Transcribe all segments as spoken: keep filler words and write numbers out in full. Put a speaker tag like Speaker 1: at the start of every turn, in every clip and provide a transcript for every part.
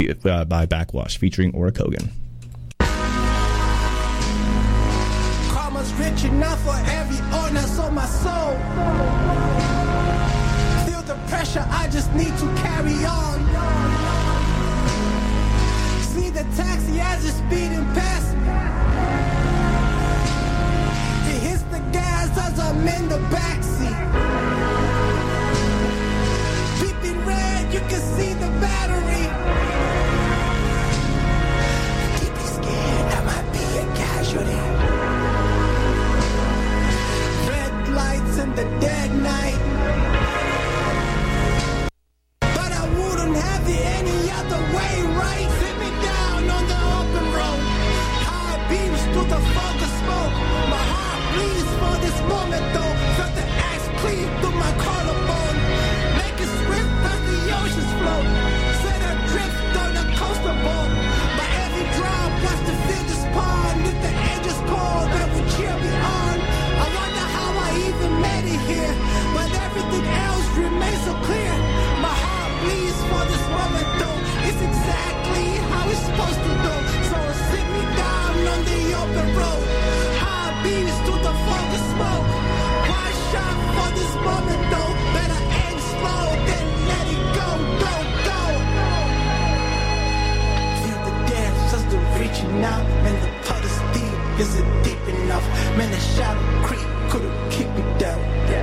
Speaker 1: uh, by Backwash featuring Ora Kogan.
Speaker 2: Karma's rich enough for every honest on my soul. Feel the pressure, I just need to carry on. See the taxi as it's speeding past me. It hits the gas as I'm in the backseat. Beeping red, you can see the battery. Keep me scared, I might be a casualty. Red lights in the dead night. But I wouldn't have it any other way, right? Sit me down on the open road. High beams through the fog of smoke. My heart bleeds for this moment though. Felt the axe cleave through my collarbone. Make it swift as the oceans float. Set adrift on a coaster boat. My every drop was to fill this pond. If the angels call, that would cheer me on. I wonder how I even made it here. But everything else remains so clear. My heart bleeds for this moment though. It's exactly how it's supposed to go. So sit me down on the open road. High beams through the fog of smoke. One shot for this moment though. Better aim slow than let it go, go, go. Feel the dance as they're reaching out. Man, the pot is deep, is it deep enough? Man, the shadow creep couldn't keep me down.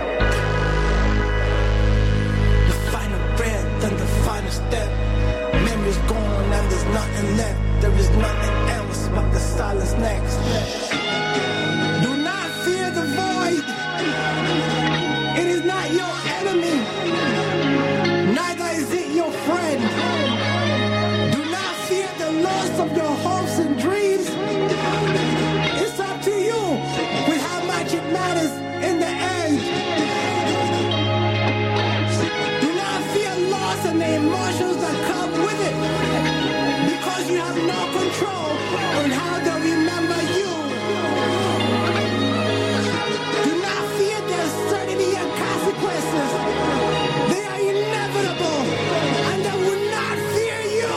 Speaker 2: The final breath and the final step. Memory's gone and there's nothing left. There is nothing else but the silence next. Do not fear the void. It is not your enemy. Neither is it your friend. Do not fear the loss of your hopes and dreams. It's up to you with how much it matters in the end. Do not fear loss and the emotions that come with it. Because you have no control on how they remember you. Do not fear the uncertainty and consequences. They are inevitable and they will not fear you.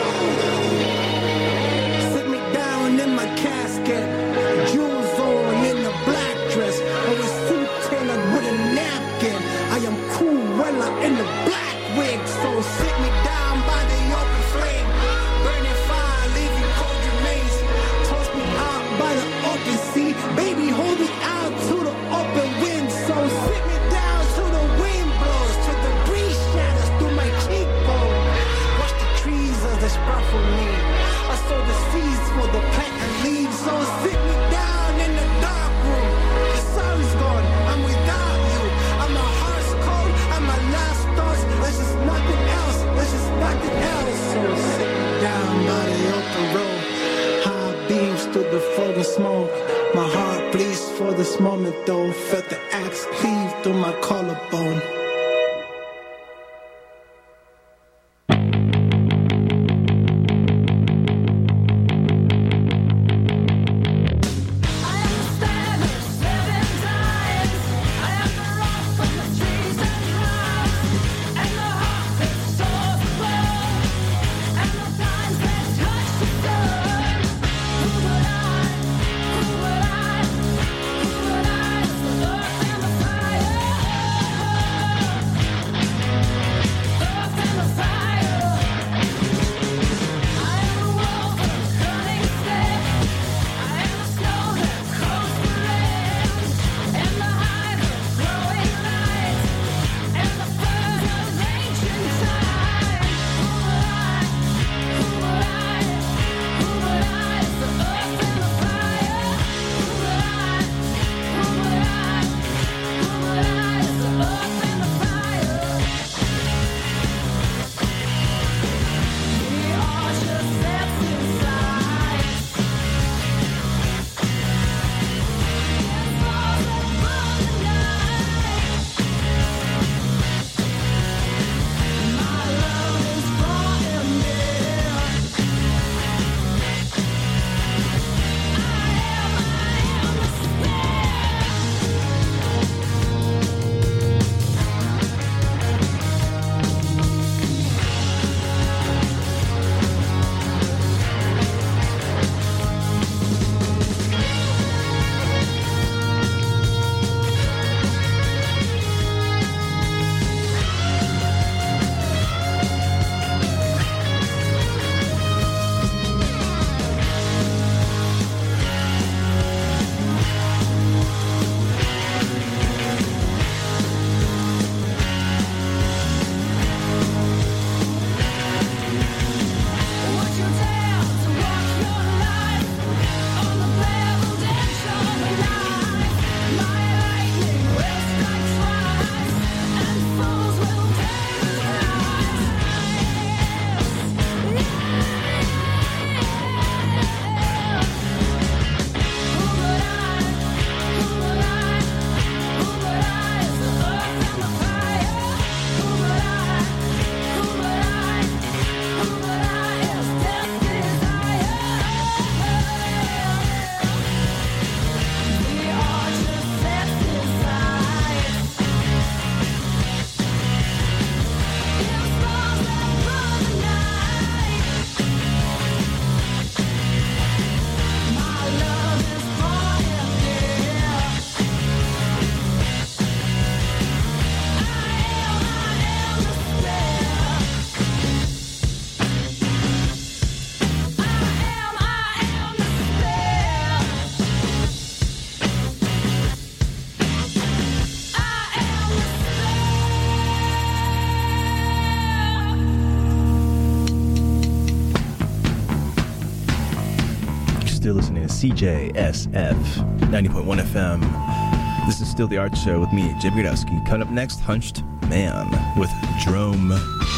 Speaker 2: Sit me down in my casket, jewels on in a black dress, or a suit tailored with a napkin. I am Cruella in the black wig, so sit me down by the open flame, burning fire, leaving cold remains. Toss me out by the open sea, baby, hold me out to the open wind. So sit me down till the wind blows, till the breeze shatters through my cheekbone. Watch the trees as they sprout for me. I sow the seeds for the plant and leaves. So sit me down in the dark room. The sun's gone, I'm without you. And my heart's cold, and my last thoughts. There's just nothing else, there's just nothing else. So sit me down by the open road. High beams through the fog and smoke. My heart bleeds for this moment though. Felt the axe cleave through my collarbone.
Speaker 3: Who would I? Who would I? The earth and the fire.
Speaker 1: still listening to C J S F ninety point one F M. This is Still the Art Show with me, Jay Brodowski. Coming up next, Hunched Man with Drome.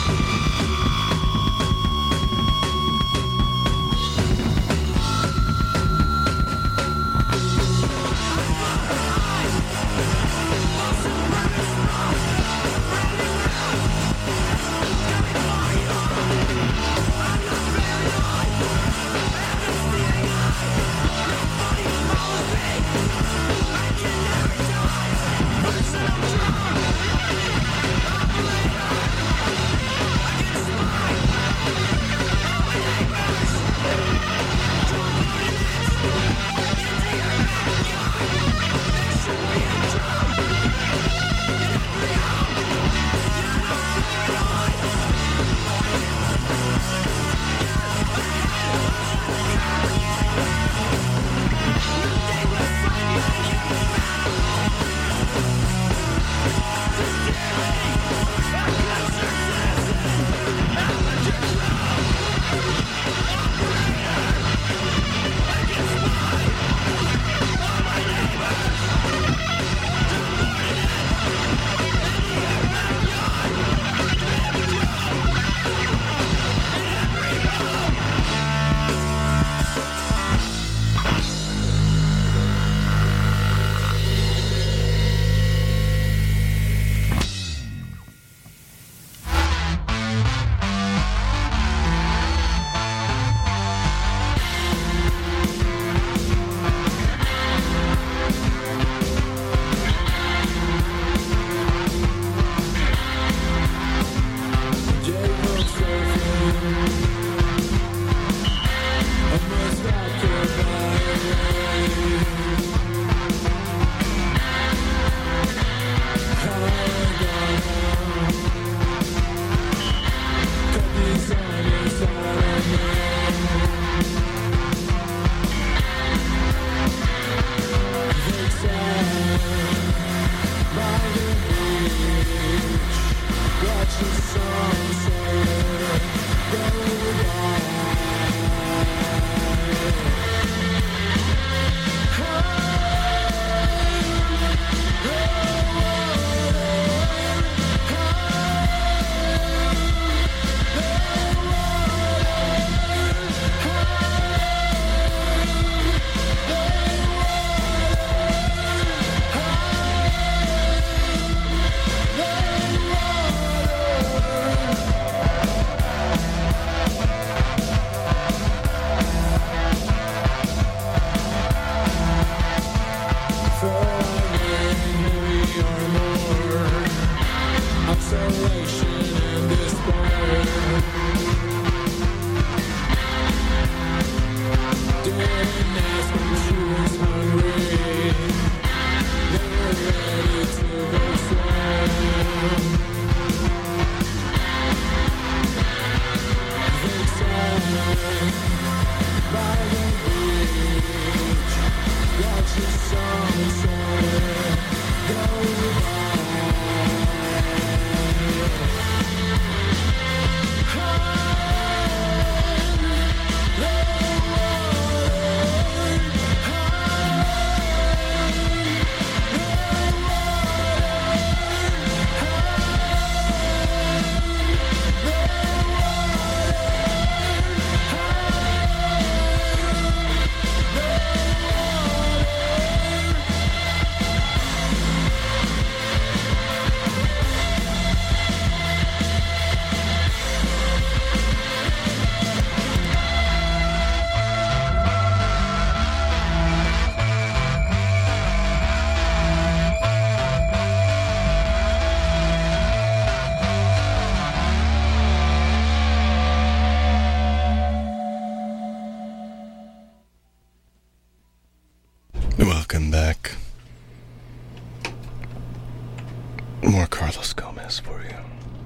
Speaker 3: Welcome back. More Carlos Gomez for you.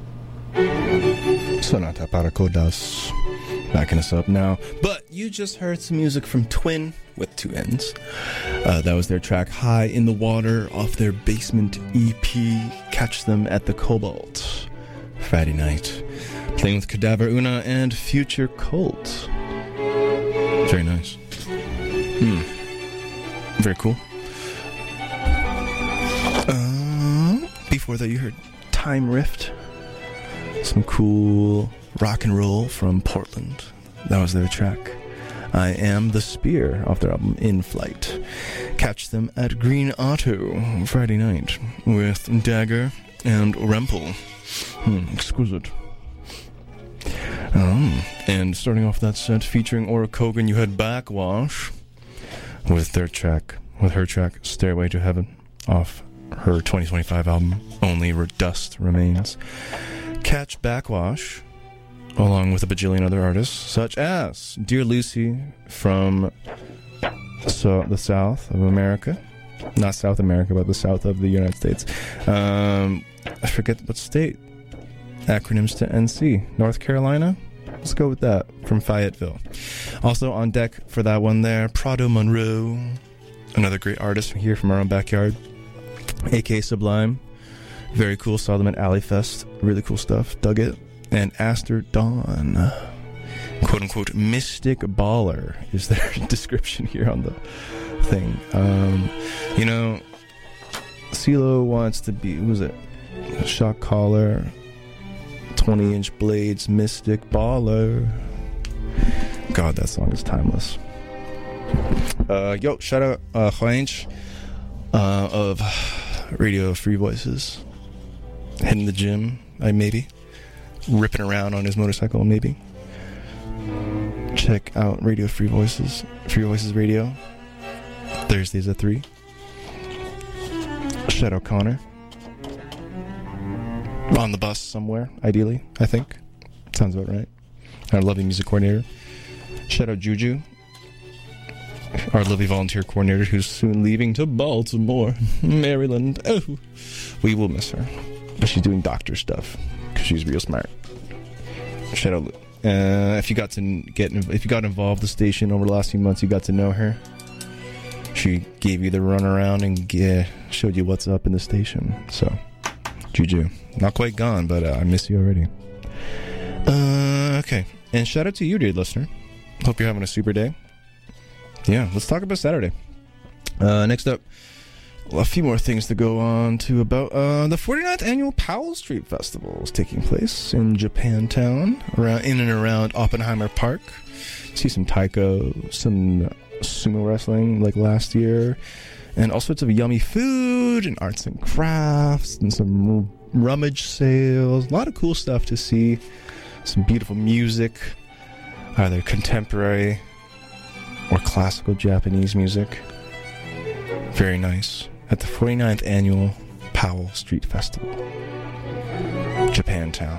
Speaker 3: Sonata para Cordas. Backing us up now. But you just heard some music from Twin, with two N's. Uh, that was their track High in the Water off their Basement E P. Catch them at the Cobalt Friday night. Playing with Cadaver Una and Future Cult. Very nice. Hmm. Very cool. Uh, before that, you heard Time Rift. Some cool rock and roll from Portland. That was their track. I Am the Spear off their album In Flight. Catch them at Green Otto Friday night with Dagger and Rempel. Hmm, exquisite. Um, and starting off that set featuring Ora Kogan, you had Backwash with their track, with her track Stairway to Heaven off her twenty twenty-five album Only Dust Remains. Catch Backwash along with a bajillion other artists such as Dear Lucy from so the South of America, not South America, but the South of the United States. Um, I forget what state. Acronyms to N C. North Carolina? Let's go with that. From Fayetteville. Also on deck for that one there, Prado Monroe, another great artist from here from our own backyard. A K Sublime. Very cool. Saw them at Alley Fest. Really cool stuff. Dug it. And Aster Dawn. Quote unquote mystic baller is their description here on the thing. Um, you know, CeeLo wants to be, who was it? Shock collar, twenty inch blades, mystic baller. God, that song is timeless. Uh, yo, shout out uh, Hwanch uh, of Radio Free Voices. Hitting the gym, I maybe. Ripping around on his motorcycle, maybe. Check out Radio Free Voices, Free Voices Radio. Thursdays at three. Shout out Connor. On the bus somewhere, ideally, I think. Sounds about right. Our lovely music coordinator. Shout out Juju, our lovely volunteer coordinator who's soon leaving to Baltimore, Maryland. Oh, we will miss her. But she's doing doctor stuff because she's real smart. Shout out. Uh, if you got to get, if you got involved with the station over the last few months, you got to know her. She gave you the runaround and uh, showed you what's up in the station. So, Juju, not quite gone, but uh, I miss you already. Uh, okay, and shout out to you, dear listener. Hope you're having a super day. Yeah, let's talk about Saturday. Uh, next up, well, a few more things to go on to about uh, the forty-ninth Annual Powell Street Festival is taking place in Japantown, around in and around Oppenheimer Park. See some taiko, some sumo wrestling like last year, and all sorts of yummy food and arts and crafts and some rummage sales. A lot of cool stuff to see. Some beautiful music, either contemporary or classical Japanese music. Very nice. At the forty-ninth Annual Powell Street Festival, Japantown,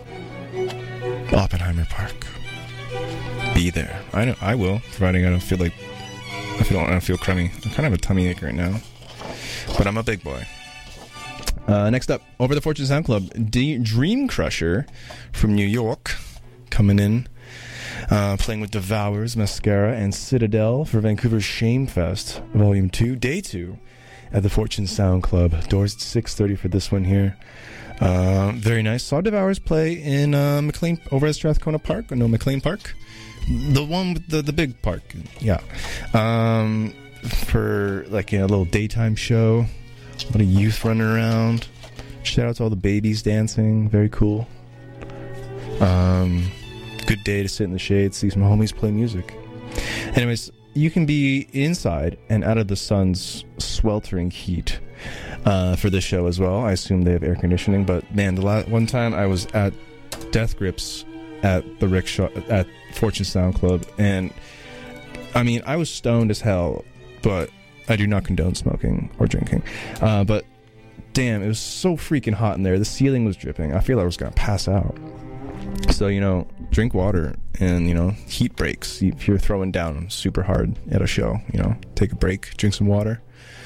Speaker 3: Oppenheimer Park. Be there. I know I will, providing I don't feel like I feel I don't feel crummy. I kind of have a tummy ache right now, but I'm a big boy. Uh, next up, over the Fortune Sound Club, D- Dream Crusher from New York, coming in. Uh, playing with Devours, Mascara, and Citadel for Vancouver's Shamefest Volume two, Day two, at the Fortune Sound Club. Doors at six thirty for this one here. Uh, very nice. Saw Devours play in uh, McLean, over at Strathcona Park, or no, McLean Park? The one with the, the big park, yeah. Um, for like, you know, a little daytime show. A lot of youth running around. Shout out to all the babies dancing. Very cool. Um... Good day to sit in the shade, see some homies play music. Anyways, you can be inside and out of the sun's sweltering heat uh, for this show as well. I assume they have air conditioning, but man, the last one time I was at Death Grips at the rickshaw at Fortune Sound Club, and I mean, I was stoned as hell, but I do not condone smoking or drinking. Uh, but damn, it was so freaking hot in there. The ceiling was dripping. I feel like I was gonna pass out. So, you know, drink water and, you know, heat breaks. If you're throwing down super hard at a show, you know, take a break, drink some water.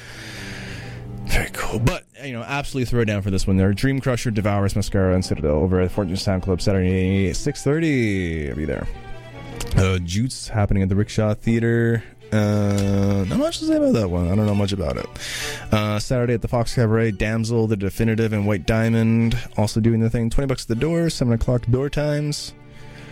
Speaker 3: Very cool. But, you know, absolutely throw it down for this one there. Dream Crusher, Devours, Mascara, and Citadel over at Fortune Sound Club Saturday, six thirty. I'll be there. Uh, Jutes happening at the Rickshaw Theater. Uh, not much to say about that one. I don't know much about it. Uh, Saturday at the Fox Cabaret, Damsel, The Definitive, and White Diamond also doing the thing. twenty bucks at the door, seven o'clock door times.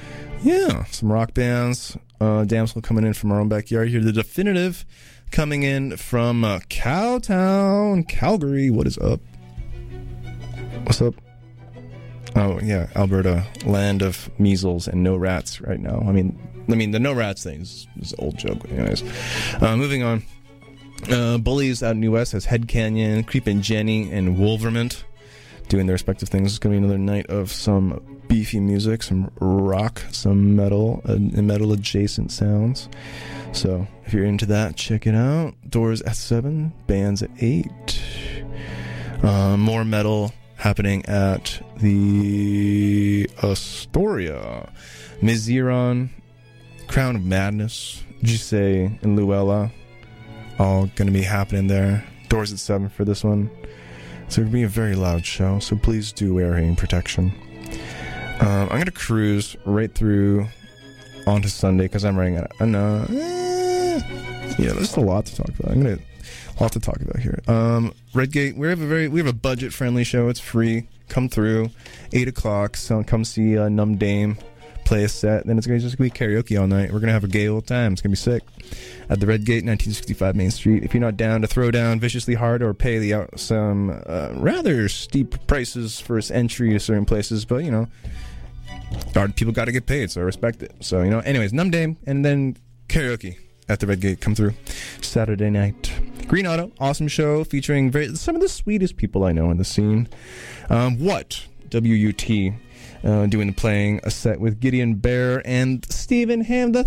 Speaker 3: yeah, some rock bands. Uh, Damsel coming in from our own backyard here. The Definitive coming in from uh, Cowtown, Calgary. What is up? What's up? Oh, yeah, Alberta, land of measles and no rats right now. I mean, I mean the no rats thing is, is an old joke. Anyways, uh, moving on. Uh, Bullies out in New West has Head Canyon, Creepin' Jenny, and Wolvermint doing their respective things. It's going to be another night of some beefy music, some rock, some metal, uh, and metal-adjacent sounds. So if you're into that, check it out. Doors at seven, bands at eight. Uh, more metal happening at the Astoria. Miziron, Crown of Madness, Giselle, and Luella, all going to be happening there. Doors at seven for this one. So it's going to be a very loud show, so please do wear hearing protection. Um, I'm going to cruise right through onto Sunday because I'm running out of... Uh, no, eh, yeah, there's a lot to talk about. I'm going to... A lot to talk about here. Um, Redgate, we have a very we have a budget friendly show. It's free. Come through, eight o'clock. So come see uh, Numb Dame play a set. Then it's gonna just gonna be karaoke all night. We're gonna have a gay old time. It's gonna be sick. At the Redgate, nineteen sixty-five Main Street. If you're not down to throw down viciously hard or pay the out some uh, rather steep prices for entry to certain places, but you know, art people got to get paid, so I respect it. So you know, anyways, Numb Dame and then karaoke at the Redgate. Come through Saturday night. Green Auto, awesome show featuring very, some of the sweetest people I know in the scene. Um, what? W U T uh, doing the playing a set with Gideon Bear and Stephen Ham the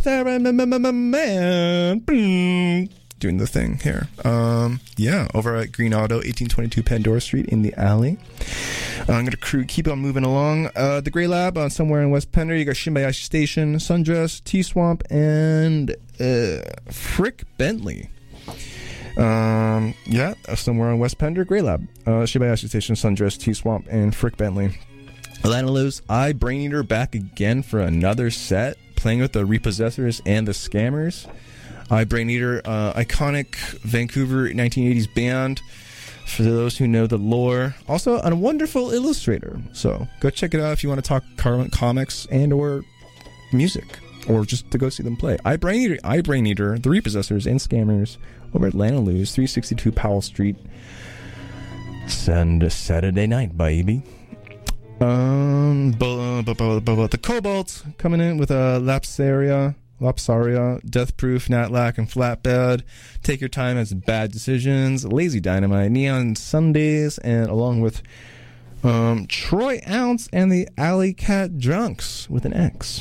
Speaker 3: Theremin doing the thing here. Um, yeah, over at Green Auto, eighteen twenty-two Pandora Street in the alley. Uh, I'm going to crew, keep on moving along. Uh, the Grey Lab, uh, somewhere in West Pender. You got Shimbayashi Station, Sundress, T-Swamp, and uh, Frick Bentley. Um, yeah, somewhere on West Pender, Grey Lab, uh, Shibayashi Station, Sundress, T-Swamp, and Frick Bentley. Atlanta Lives, I Brain Eater back again for another set, playing with the Repossessors and the Scammers. I Brain Eater, uh, iconic Vancouver nineteen eighties band, for those who know the lore. Also, a wonderful illustrator, so go check it out if you want to talk current comics and or music, or just to go see them play. I Brain Eater, I Brain Eater, the Repossessors and Scammers, over at Atlanta Lose, three sixty-two Powell Street. Send Saturday night, baby. Um, bu- bu- bu- bu- bu- the Cobalt coming in with a uh, Lapsaria, Lapsaria, Death Proof, Natlac, and Flatbed. Take Your Time as Bad Decisions, Lazy Dynamite, Neon Sundays, and along with um, Troy Ounce and the Alley Cat Drunks with an X.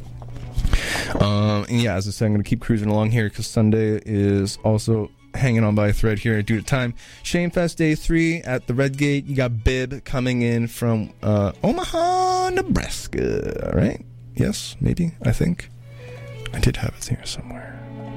Speaker 3: Um, and yeah, as I said, I'm going to keep cruising along here because Sunday is also hanging on by a thread here due to time. Shamefest Day three at the Redgate. You got Bib coming in from uh, Omaha, Nebraska, right? Yes, maybe, I think. I did have it here somewhere.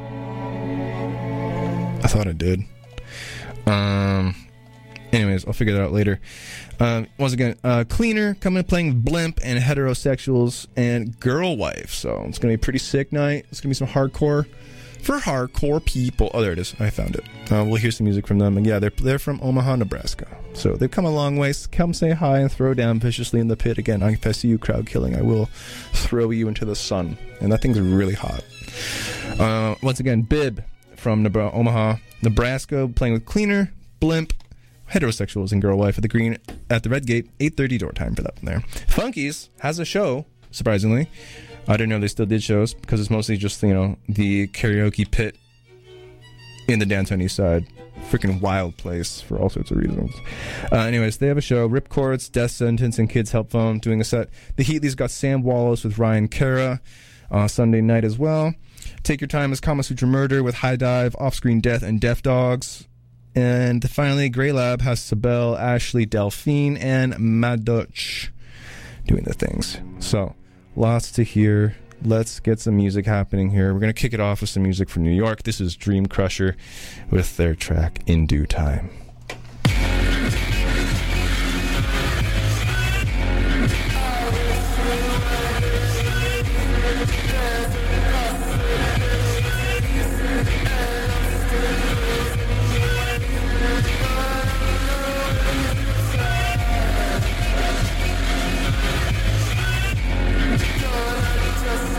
Speaker 3: I thought I did. Um... Anyways, I'll figure that out later. Um, once again, uh, Cleaner coming playing Blimp and Heterosexuals and Girl Wife. So it's going to be a pretty sick night. It's going to be some hardcore for hardcore people. Oh, there it is. I found it. Uh, we'll hear some music from them. And yeah, they're they're from Omaha, Nebraska. So they've come a long way. Come say hi and throw down viciously in the pit. Again, if I see you crowd killing, I will throw you into the sun. And that thing's really hot. Uh, once again, Bib from Nebra- Omaha, Nebraska, playing with Cleaner, Blimp, Heterosexuals and Girl Wife at the Green at the Redgate. eight thirty door time for that one there. Funkies has a show, surprisingly. I didn't know they still did shows because it's mostly just, you know, the karaoke pit in the downtown east side. Freaking wild place for all sorts of reasons. Uh, anyways, they have a show. Ripcords, Death Sentence, and Kids Help Phone doing a set. The Heatley's got Sam Wallace with Ryan Cara uh, Sunday night as well. Take Your Time is Kama Sutra Murder with High Dive, Offscreen Death, and Deaf Dogs. And finally, Grey Lab has Sabelle, Ashley, Delphine, and Maduch doing the things. So, lots to hear. Let's get some music happening here. We're going to kick it off with some music from New York. This is Dream Crusher with their track In Due Time.
Speaker 4: Just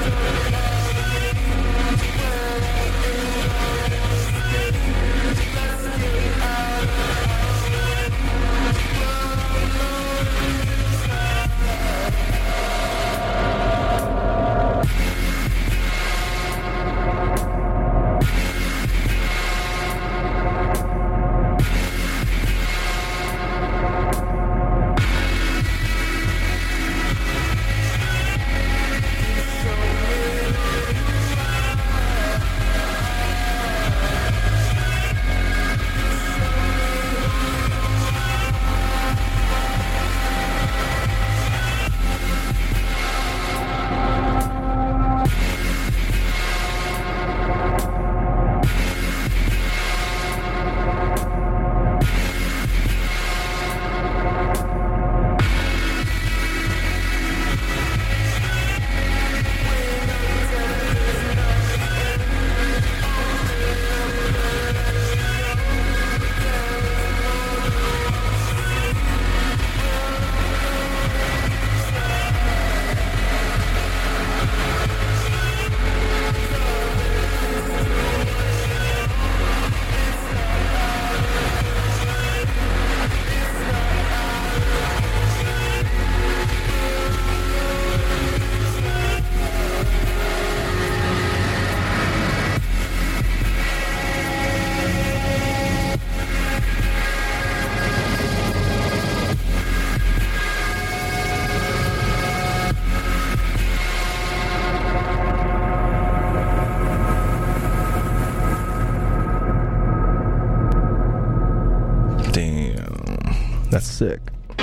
Speaker 3: That's sick.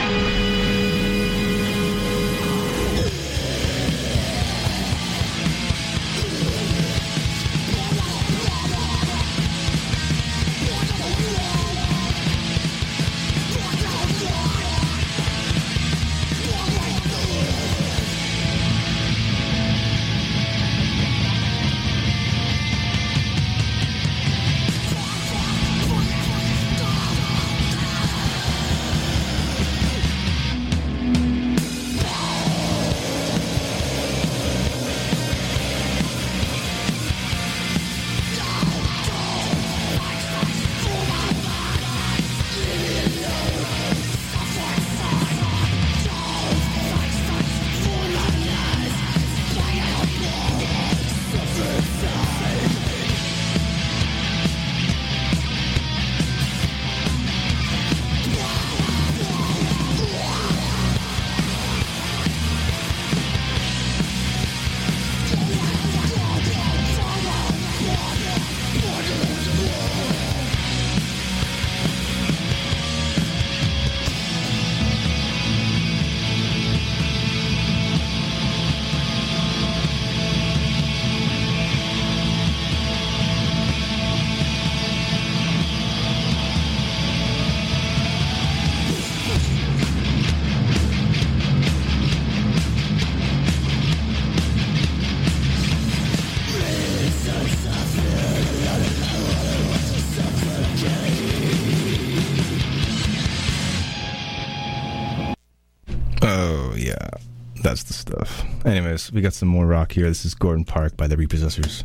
Speaker 3: That's the stuff. Anyways, we got some more rock here. This is Gordon Park by the Repossessors.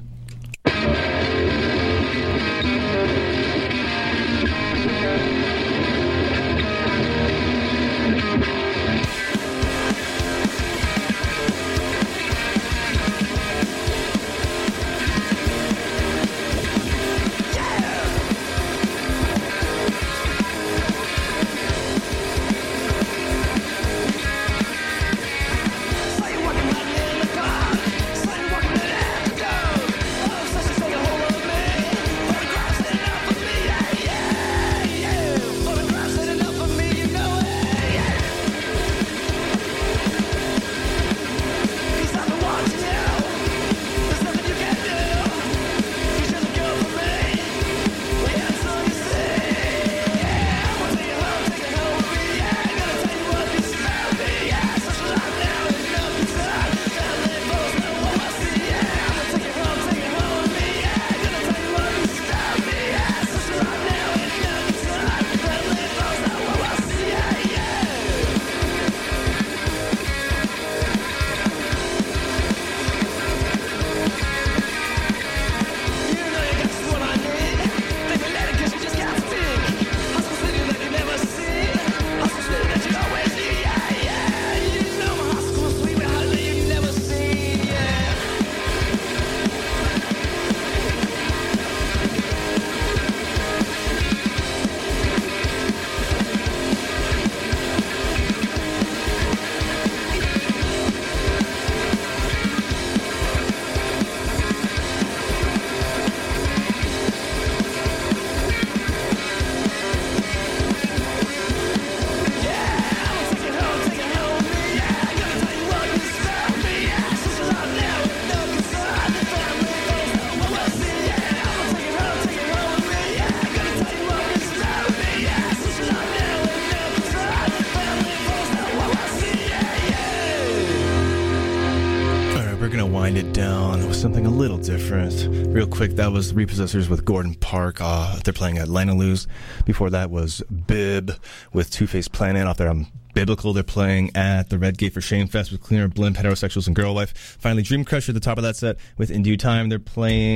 Speaker 3: Wind it down with something a little different. Real quick, that was Repossessors with Gordon Park. Uh, they're playing at Lanaloo's. Before that was Bib with Two-Face Planet off their um, Biblical. They're playing at the Red Gate for Shame Fest with Cleaner Blimp, Heterosexuals, and Girl Wife. Finally, Dream Crusher at the top of that set with In Due Time. They're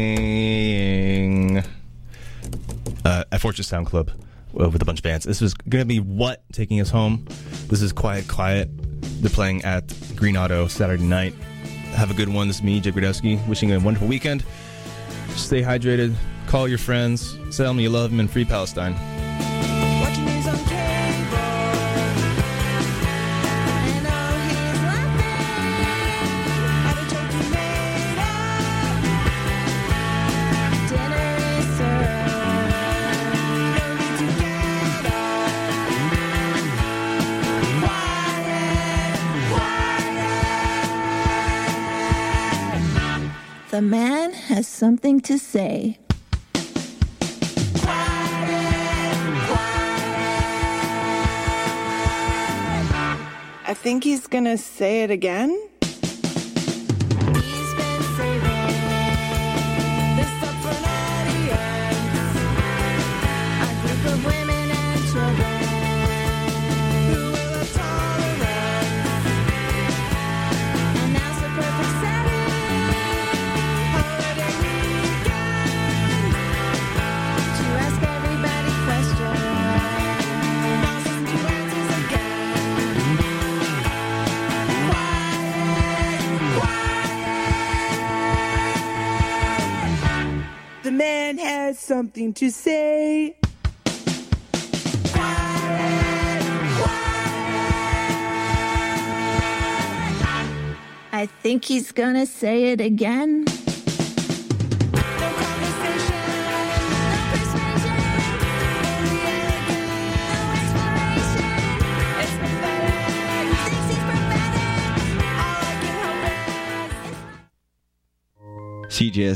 Speaker 3: playing uh, at Fortress Sound Club uh, with a bunch of bands. This is going to be What taking us home. This is Quiet Quiet. They're playing at Green Auto Saturday night. Have a good one. This is me, Jay Gradowski, wishing you a wonderful weekend. Stay hydrated. Call your friends. Tell them you love them, and free Palestine.
Speaker 4: The man has something to say.
Speaker 5: I think he's gonna say it again.
Speaker 4: He's been saving this up for an audience. A group of women and children who will have tolerance. And now's the perfect setting. Holiday weekend to ask everybody questions. Now's the two answers again.
Speaker 5: The man has something to say.
Speaker 4: I think he's gonna say it again. No conversation, no persuasion, only elegant, no exploration. It's pathetic, thinks he's prophetic. All I can hope is
Speaker 6: C J S